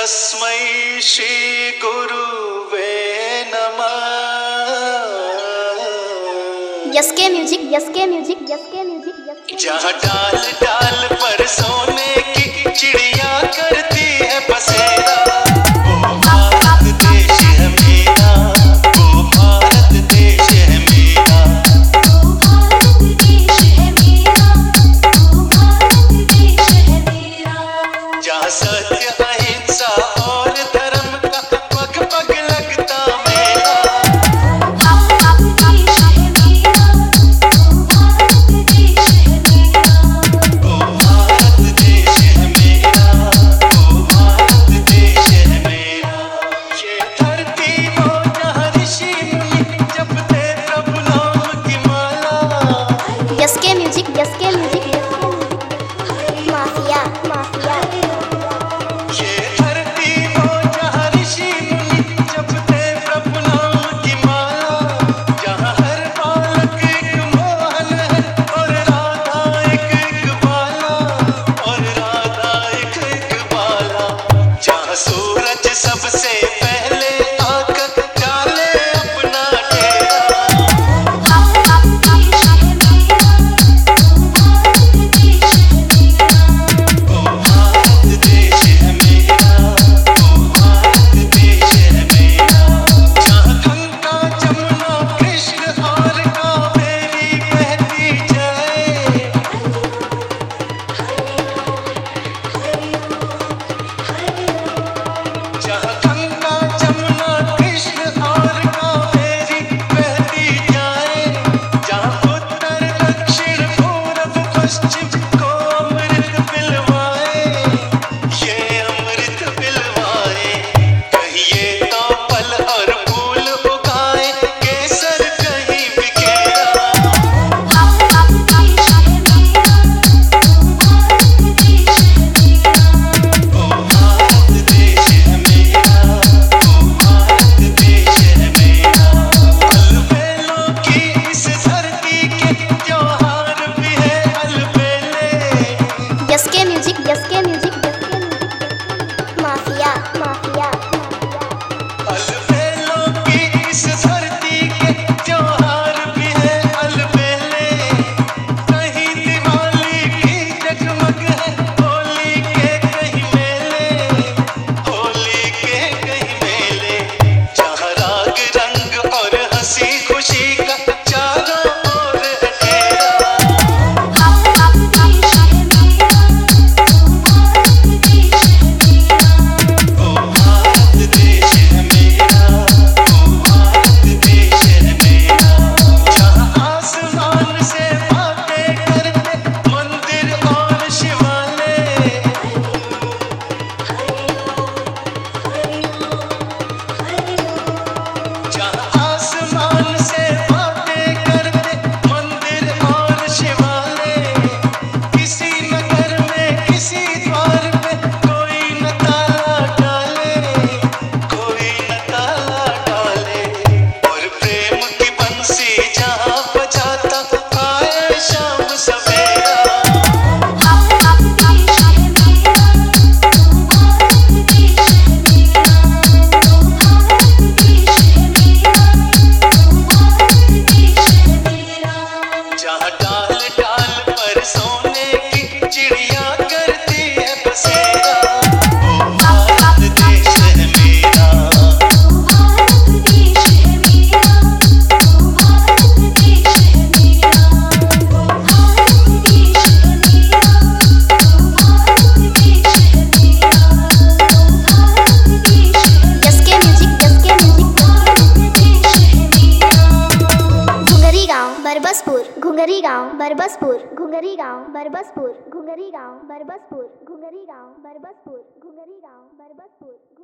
तस्मै श्री गुरुवे नमः। यसके म्यूजिक, यसके म्यूजिक, यसके म्यूजिक, यसके। जहाँ डाल डाल पर सोने की चिड़िया करती है बसेरा, वो भारत देश है मेरा, वो भारत देश है मेरा, वो भारत देश है मेरा, वो भारत देश है मेरा। जहाँ सत्य अहिंसा और धर्म का पग पग लगता मेला, वो भारत देश है मेरा, वो भारत देश है मेरा, वो भारत देश है मेरा, वो भारत देश है मेरा। ये धरती हो जहाँ ऋषि मुनि जपते प्रभु नाम की माला, यसके म्यूजिक, यसके म्यूजिक, यसके म्यूजिक। Mafia, mafia. ये धरती हो जहाँ ऋषि मुनि जपते प्रभु नाम की माला, जहाँ हर बालक एक मोहन है और राधा एक बाला, और राधा एक बाला। जहाँ सूरज सबसे पहले आकर डाले अपना डेरा, भारत देश है मेरा, वो भारत देश है मेरा, वो भारत देश है मेरा, वो भारत देश है मेरा। जहाँ गंगा जमुना कृष्ण और कावेरी बहती जाए, जहाँ गंगा जमुना कृष्ण और कावेरी बहती जाए, जहाँ उत्तर दक्षिण पूरब पश्चिम को अमृत पिलवाए, ये अमृत पिलवाए। कहिए तो फल और फूल उगाए, केसर कहीं बिखेरा, भारत देश है मेरा, वो भारत देश है मेरा, वो भारत देश है मेरा, वो भारत देश है मेरा। अलबेलों की इस धरती के त्योहार भी है अलबेले, यसके म्यूजिक, यसके म्यूजिक, यसके म्यूजिक। Mafia, mafia, mafia. अलबेलों की इस धरती के त्योहार भी है अलबेले। कहीं दिवाली की जगमग है, होली के कहीं मेले, होली के कहीं मेले। जहाँ राग रंग और हंसी खुशी का चारों ओर है डेरा, भारत देश है मेरा, वो भारत देश है मेरा, वो भारत देश है मेरा, वो भारत देश है मेरा। जहाँ आसमान से बातें करते मंदिर और शिवालय, जहाँ आसमान से बातें करते मंदिर और शिवालय। किसी नगर में किसी द्वार पे कोई न ताला डाले, कोई न ताला डाले। और प्रेम की बंसी जहाँ बजाता आए शाम सवेरा, भारत देश है मेरा, वो भारत देश है मेरा, वो भारत देश है मेरा, वो भारत देश है मेरा। जहाँ डाल डाल पर सोने की चिड़िया करती है बसेरा, वो भारत देश है मेरा, वो भारत देश है मेरा, वो भारत देश है मेरा, वो भारत देश है मेरा, वो भारत देश है मेरा, वो भारत देश है यसके म्यूजिक, यसके म्यूजिक, भारत देश है मेरा। घुंगरी गांव बरबसपुर, घुंगरी गांव बरबसपुर, घुंगरी गांव बरबसपुर, घुंगरी गांव बरबसपुर, घुंगरी गांव बरबसपुर, घुंगरी गांव बरबसपुर।